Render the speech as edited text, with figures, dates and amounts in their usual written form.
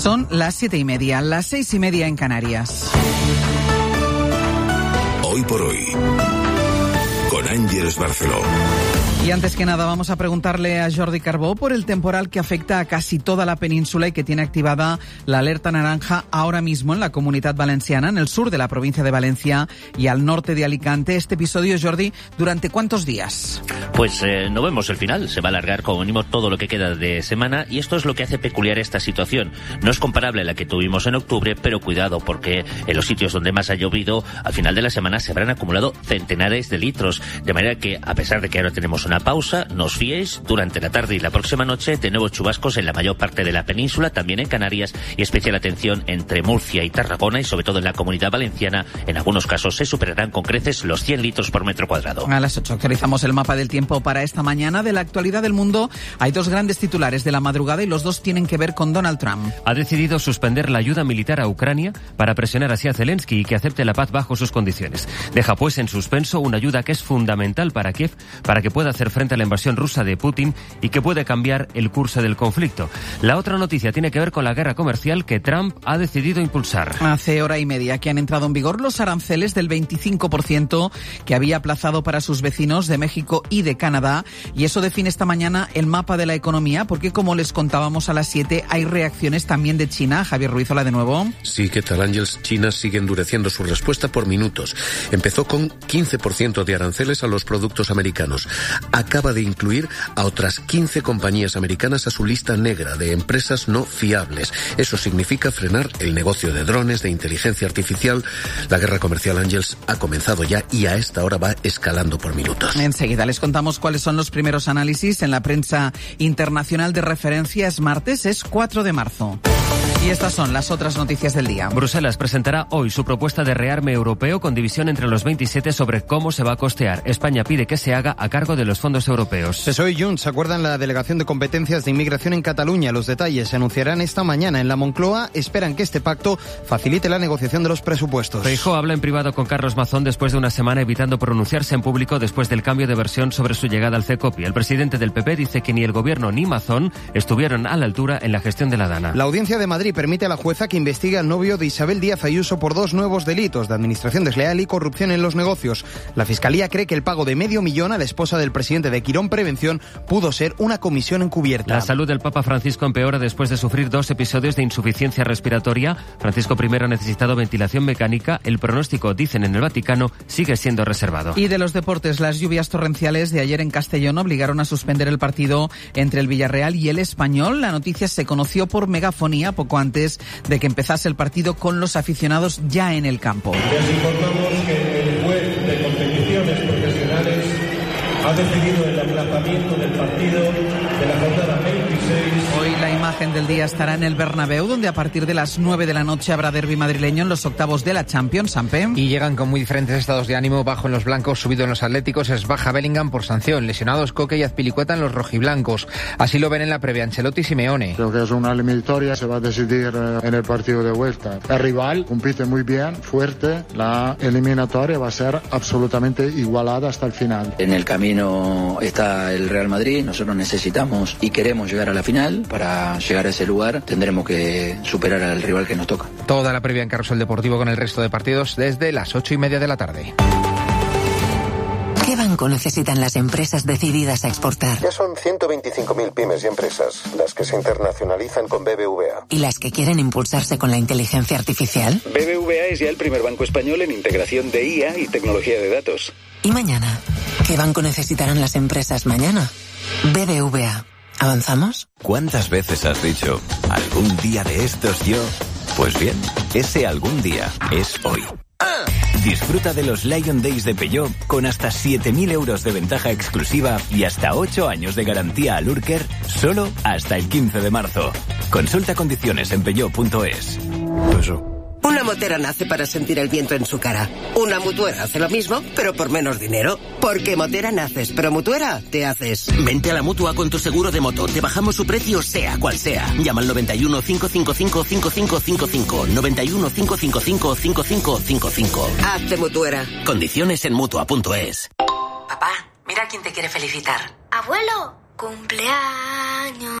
Son las 7:30, las 6:30 en Canarias. Hoy por hoy, con Ángeles Barceló. Y antes que nada vamos a preguntarle a Jordi Carbó por el temporal que afecta a casi toda la península y que tiene activada la alerta naranja ahora mismo en la Comunidad Valenciana, en el sur de la provincia de Valencia y al norte de Alicante. Este episodio, Jordi, ¿durante cuántos días? Pues no vemos el final, se va a alargar como mínimo todo lo que queda de semana y esto es lo que hace peculiar esta situación. No es comparable a la que tuvimos en octubre, pero cuidado porque en los sitios donde más ha llovido, al final de la semana se habrán acumulado centenares de litros, de manera que a pesar de que ahora tenemos una pausa, no os fiéis, durante la tarde y la próxima noche de nuevo chubascos en la mayor parte de la península, también en Canarias y especial atención entre Murcia y Tarragona y sobre todo en la Comunidad Valenciana. En algunos casos se superarán con creces los 100 litros por metro cuadrado. A las 8 actualizamos el mapa del tiempo para esta mañana. De la actualidad del mundo hay dos grandes titulares de la madrugada y los dos tienen que ver con Donald Trump. Ha decidido suspender la ayuda militar a Ucrania para presionar así a Zelensky y que acepte la paz bajo sus condiciones. Deja pues en suspenso una ayuda que es fundamental para Kiev para que pueda hacer frente a la invasión rusa de Putin y que puede cambiar el curso del conflicto. La otra noticia tiene que ver con la guerra comercial que Trump ha decidido impulsar. Hace hora y media que han entrado en vigor los aranceles del 25% que había aplazado para sus vecinos de México y de Canadá, y eso define esta mañana el mapa de la economía, porque como les contábamos a las 7 hay reacciones también de China. Javier Ruiz, hola de nuevo. Sí, ¿qué tal, Ángeles? China sigue endureciendo su respuesta por minutos. Empezó con 15% de aranceles a los productos americanos. Acaba de incluir a otras 15 compañías americanas a su lista negra de empresas no fiables. Eso significa frenar el negocio de drones, de inteligencia artificial. La guerra comercial, Ángeles, ha comenzado ya y a esta hora va escalando por minutos. Enseguida les contamos cuáles son los primeros análisis en la prensa internacional de referencia. Es martes, es 4 de marzo. Y estas son las otras noticias del día. Bruselas presentará hoy su propuesta de rearme europeo con división entre los 27 sobre cómo se va a costear. España pide que se haga a cargo de los fondos europeos. PSOE y Junts acuerdan la delegación de competencias de inmigración en Cataluña. Los detalles se anunciarán esta mañana. En la Moncloa esperan que este pacto facilite la negociación de los presupuestos. Feijóo habla en privado con Carlos Mazón después de una semana evitando pronunciarse en público después del cambio de versión sobre su llegada al CECOPI. El presidente del PP dice que ni el gobierno ni Mazón estuvieron a la altura en la gestión de la Dana. La Audiencia de Madrid permite a la jueza que investigue al novio de Isabel Díaz Ayuso por 2 nuevos delitos de administración desleal y corrupción en los negocios. La Fiscalía cree que el pago de $500,000 a la esposa del presidente de Quirón Prevención pudo ser una comisión encubierta. La salud del Papa Francisco empeora después de sufrir 2 episodios de insuficiencia respiratoria. Francisco I ha necesitado ventilación mecánica. El pronóstico, dicen en el Vaticano, sigue siendo reservado. Y de los deportes, las lluvias torrenciales de ayer en Castellón obligaron a suspender el partido entre el Villarreal y el Español. La noticia se conoció por megafonía poco antes de que empezase el partido con los aficionados ya en el campo. Les informamos que el juez de competiciones profesionales ha decidido el aplazamiento del partido de la jornada 26. Hoy la imagen del día estará en el Bernabéu, donde a partir de las 9 de la noche habrá derbi madrileño en los octavos de la Champions. Sampe. Y llegan con muy diferentes estados de ánimo. Bajo en los blancos, subido en los atléticos, es baja Bellingham por sanción. Lesionados Coque y Azpilicueta en los rojiblancos. Así lo ven en la previa Ancelotti y Simeone. Creo que es una eliminatoria, se va a decidir en el partido de vuelta. El rival compite muy bien, fuerte. La eliminatoria va a ser absolutamente igualada hasta el final. En el camino está el Real Madrid. Nosotros necesitamos y queremos llegar a la final. Para llegar a ese lugar tendremos que superar al rival que nos toca. Toda la previa en Carrusel Deportivo con el resto de partidos desde las 8:30 de la tarde. ¿Qué banco necesitan las empresas decididas a exportar? Ya son 125.000 pymes y empresas las que se internacionalizan con BBVA. ¿Y las que quieren impulsarse con la inteligencia artificial? BBVA es ya el primer banco español en integración de IA y tecnología de datos. ¿Y mañana? ¿Qué banco necesitarán las empresas mañana? BBVA. ¿Avanzamos? ¿Cuántas veces has dicho, algún día de estos yo? Pues bien, ese algún día es hoy. Disfruta de los Lion Days de Peugeot con hasta 7.000 euros de ventaja exclusiva y hasta 8 años de garantía al Urker, solo hasta el 15 de marzo. Consulta condiciones en peugeot.es. Una motera nace para sentir el viento en su cara. Una mutuera hace lo mismo, pero por menos dinero. Porque motera naces, pero mutuera te haces. Vente a la Mutua con tu seguro de moto. Te bajamos su precio sea cual sea. Llama al 91 555 5555. 91 555 5555. Hazte mutuera. Condiciones en Mutua.es. Papá, mira quién te quiere felicitar. Abuelo, cumpleaños.